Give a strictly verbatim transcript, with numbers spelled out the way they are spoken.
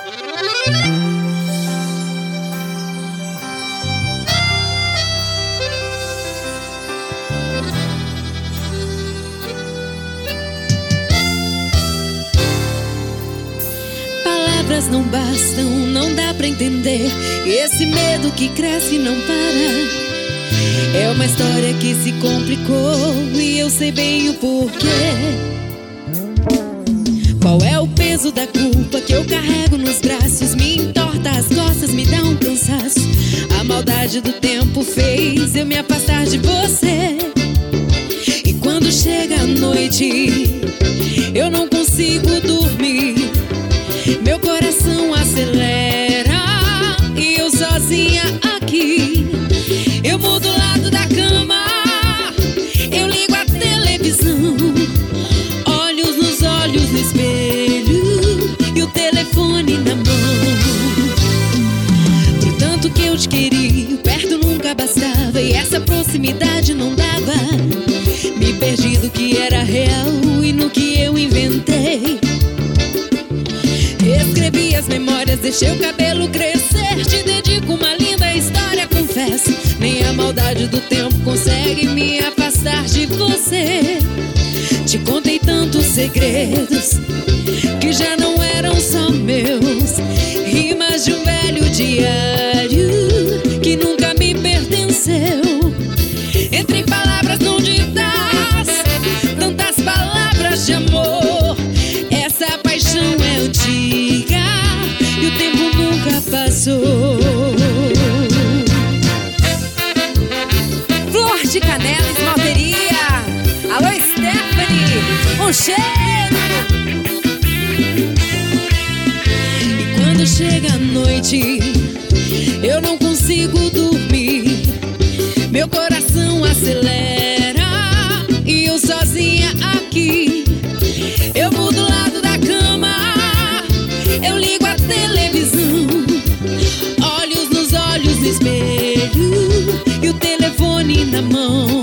Palavras não bastam, não dá pra entender. Esse medo que cresce e não para. É uma história que se complicou e eu sei bem o porquê. Qual é o peso da culpa que eu carrego nos braços? Me entorta as costas, me dá um cansaço. A maldade do tempo fez eu me afastar de você. E quando chega a noite, eu não consigo dormir. Meu coração acelera e eu sozinha aqui. Eu mudo o lado da cama, eu ligo a televisão, olhos nos olhos no espelho e o telefone na mão. Por tanto que eu te queria, perto nunca bastava e essa proximidade não dava. Me perdi do que era real e no que eu inventei. Escrevi as memórias, deixei o cabelo crescer. Te dedico uma linda história, confesso. Nem a maldade do tempo consegue me afastar de você. Te contei tantos segredos que já não eram só meus. Rimas de um velho diário que nunca me pertenceu. Entre palavras não ditas, tantas palavras de amor. Essa paixão é antiga e o tempo nunca passou. Flor de canela, esmalteria. Alô, Stephanie, um cheiro. E quando chega a noite, eu não consigo dormir. Meu coração acelera e eu sozinha aqui. Eu mudo o lado da cama, eu ligo a televisão, olhos nos olhos no espelho e o telefone na mão.